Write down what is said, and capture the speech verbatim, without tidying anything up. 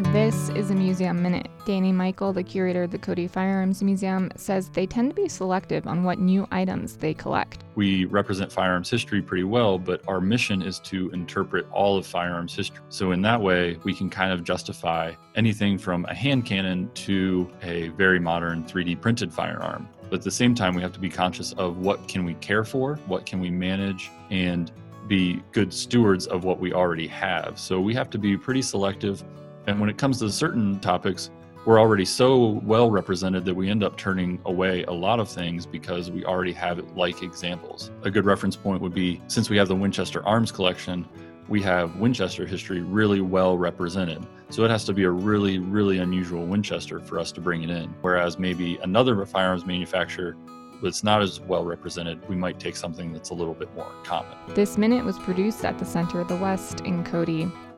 This is a Museum Minute. Danny Michael, the curator of the Cody Firearms Museum, says they tend to be selective on what new items they collect. We represent firearms history pretty well, but our mission is to interpret all of firearms history. So in that way, we can kind of justify anything from a hand cannon to a very modern three D printed firearm. But at the same time, we have to be conscious of what can we care for, what can we manage, and be good stewards of what we already have. So we have to be pretty selective. And when it comes to certain topics, we're already so well represented that we end up turning away a lot of things because we already have it like examples. A good reference point would be, since we have the Winchester Arms Collection, we have Winchester history really well represented. So it has to be a really, really unusual Winchester for us to bring it in. Whereas maybe another firearms manufacturer that's not as well represented, we might take something that's a little bit more common. This Minute was produced at the Center of the West in Cody.